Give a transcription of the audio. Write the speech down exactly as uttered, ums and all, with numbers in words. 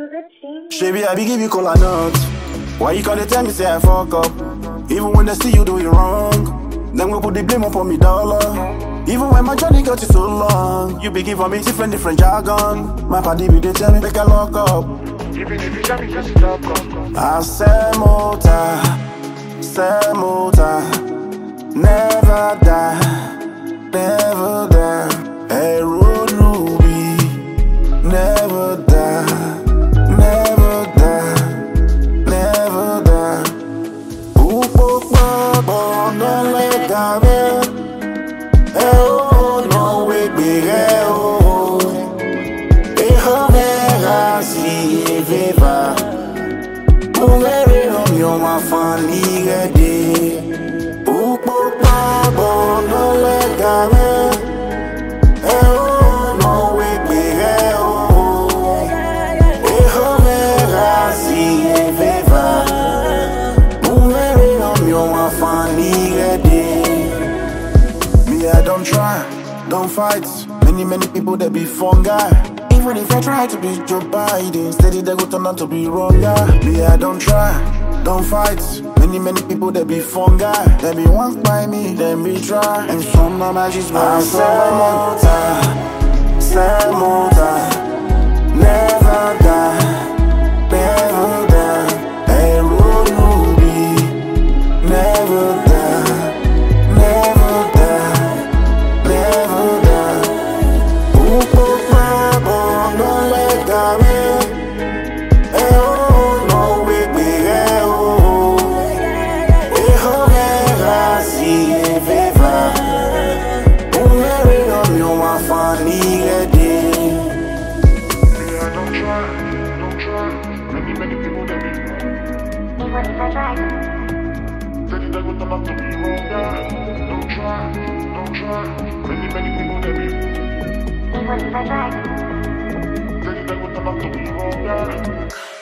Baby, I be give you cola nuts. Why you call it tell me say I fuck up? Even when they see you do it wrong, then we put the blame up on me dollar. Even when my journey got you so long, you be giving me different, different jargon. My body be they tell me make I lock up. Even if you tell me just lock up. I say mota, say mota, never die, never die. Hey, road Ruby, never die, never die, never die. Upo pa no le cabe. Oh no we be oh. E homera si viva. Umere no yo ma fani gede. Upo pa no le cabe. Oh no we be oh. E homera si viva. Umere no yo ma fani gede. I don't try, don't fight. Many, many people that be fungi. Even if I try to be Joe Biden, steady they go turn out to be wrong guy. Me, I don't try, don't fight. Many, many people that be fungi. They be once by me, then be try. And some of my just want to say mota, say mota, never die, never die. Hey, road Ruby, never die. What if I try? Steady they go turn out to be wrong guy. Don't try, don't try. Many, many people that be. What if I try? Steady they go turn out to be wrong guy.